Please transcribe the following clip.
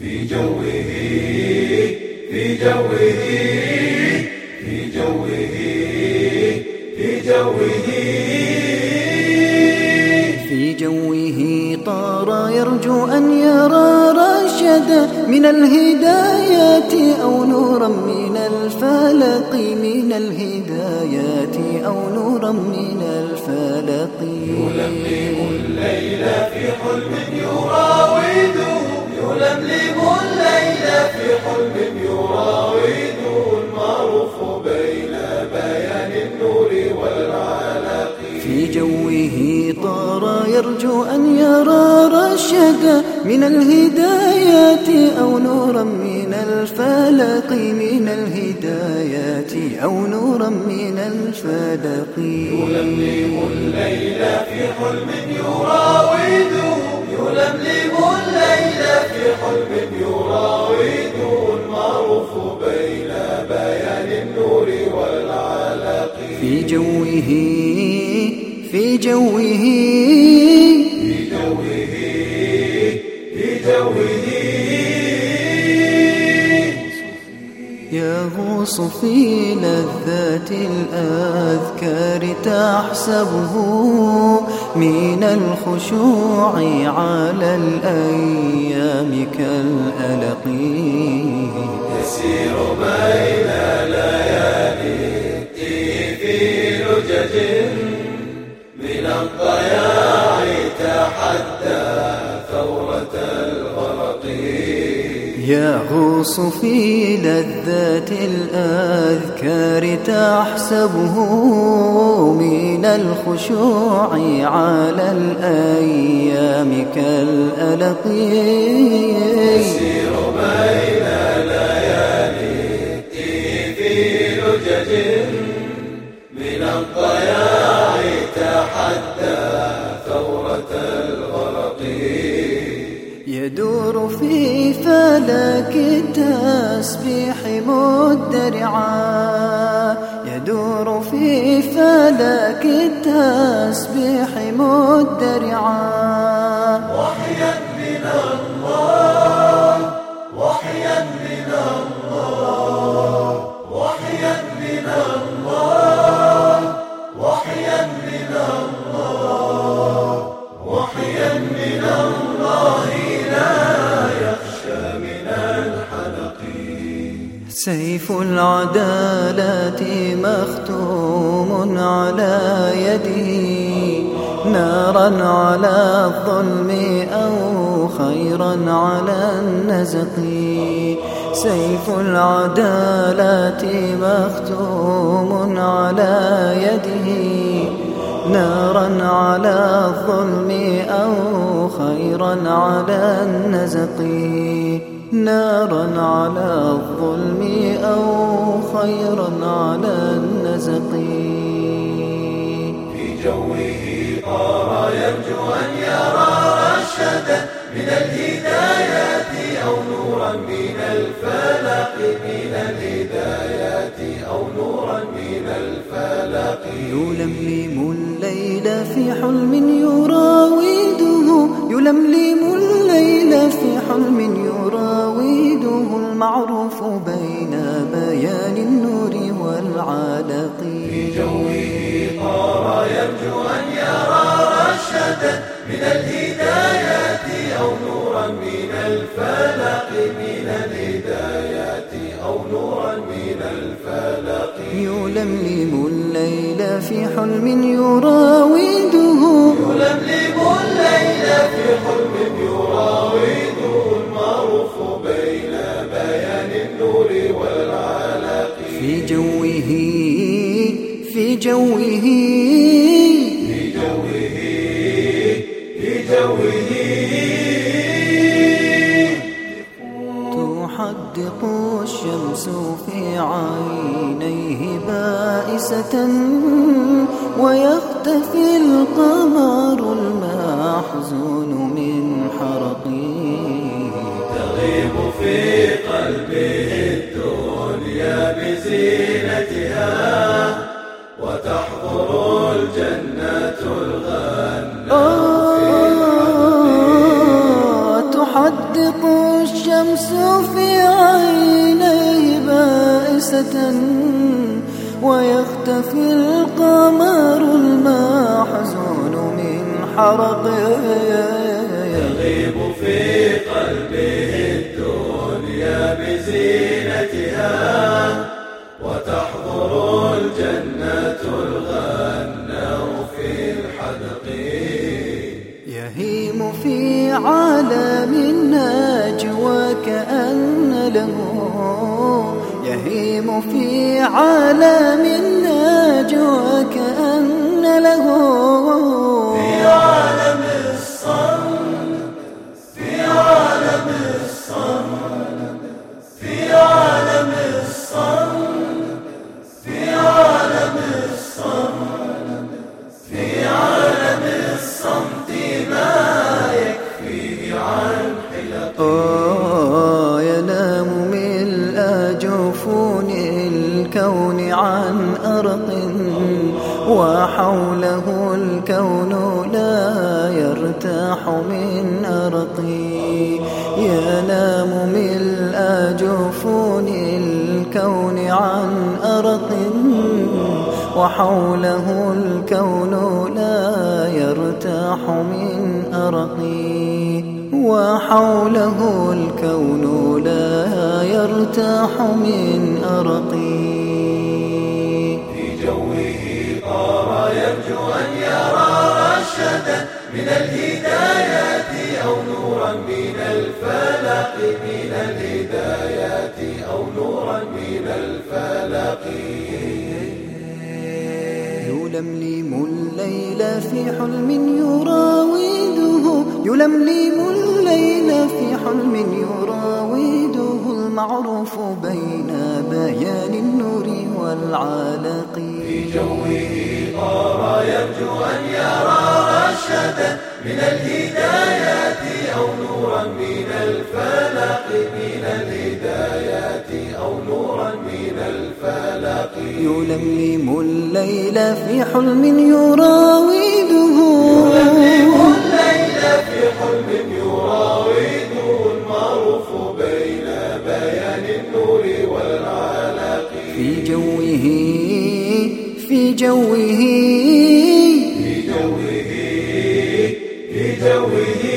في جوه في جوه في جوه في جوه في جوه طار يرجو أن يرى رشدا من الهدايات أو نورا من الفلق، من الهدايات أو نورا من الفلق. يلملم الليل في حلم يراوده، يلملم الليل في حلم يراوده، المعروف بين بيان النور والعلق. في جوه طار يرجو أن يرى رشدا من الهدايات أو نورا من الفلق، من الهدايات أو نورا من الفلق. يلملم الليل في حلم يراوده، يلملم الليل في حلم يراوده، المعروف بين بيان النور والعلق. في جوه في جوه في جوه في جوه يغوص في لذات الأذكار تحسبه من الخشوع على الأيام كالألق. يسير بين ليالي في لجج من الضياع تحدى ثورة الغرق. يغوص في لذات الأذكار تحسبه من الخشوع على الأيام كالألق. يسير بين ليالي في لجج من الضياع تحدى ثورة الغرق. يدور في فلك التسبيح مدرعا، يدور في فلك التسبيح مدرعا. وحيا من الله، وحيا من الله، وحيا من الله، وحيا من الله، وحيا من الله لا يخشى من الحلق. سيف العدالة مختوم على يده، نارا على الظلم أو خيرا على النزق. سيف العدالة مختوم على يده، نارا على الظلم أو خيرا على النزق. نارا على الظلم أو خيرا على النزق. في جوه طار يرجو أن يرى رشدا من الهدايات أو نورا من الفلق، من الهدايات أو نورا من الفلق. يلملم الليل في حلم يراوده، يلملم الليل في حلم يراوده، المعروف بين بيان النور والعلق. في جوه طار يرجو أن يرى رشدا من الهدايات أو نورا من الفلق، من الهدايات أو نورا من الفلق. يلملم الليل في حلم يراوده، يلملم الليل في حلم يراوده، المعروف بين بيان النور والعلق. في جوه في جوه في جوه في جوه تحدق الشمس في عينيه بائسة، ويختفي القمر المحزون من حرقه. تغيب في قلبه الدنيا بزينتها، وتحضر الجنة الغنى تحدق الشمس في عينيه بائسة ويختفي القمر المحزون من حرقه تغيب في قلبه الدنيا بزينتها وتحضر الجنة الغناء في الحدق يهيم في عالم النجوى كأن له يهيم في عالم النجوى كأن له في عالم الصمت في عالم الصمت في عالم الصمت في عالم الصمت في عالم الصمت ما يكفيه عن حلقه ينام ملء جفون الكون عن أرق وحوله الكون لا يرتاح من أرقي ينام ملء جفون الكون عن أرق وحوله الكون لا يرتاح من أرقي وحوله الكون لا يرتاح من أرقي في جوه طار يرجو أن يرى رشدا من الهدايات أو نورا من الفلق من الهدايات أو نورا من الفلق يلملم الليل في حلم يراوده يلملم الليل في حلم يراوده المعروف بين بيان النور والعلق في جوه طار يرجو أن يرى رشدا من الهدايات أو نورا من الفلق من الهدايات أو نورا من الفلق يلملم الليل في حلم يراوده يلملم الليل في حلم يراوده المعروف بين بيان النور والعلق في جوه في جوه في جوه في جوه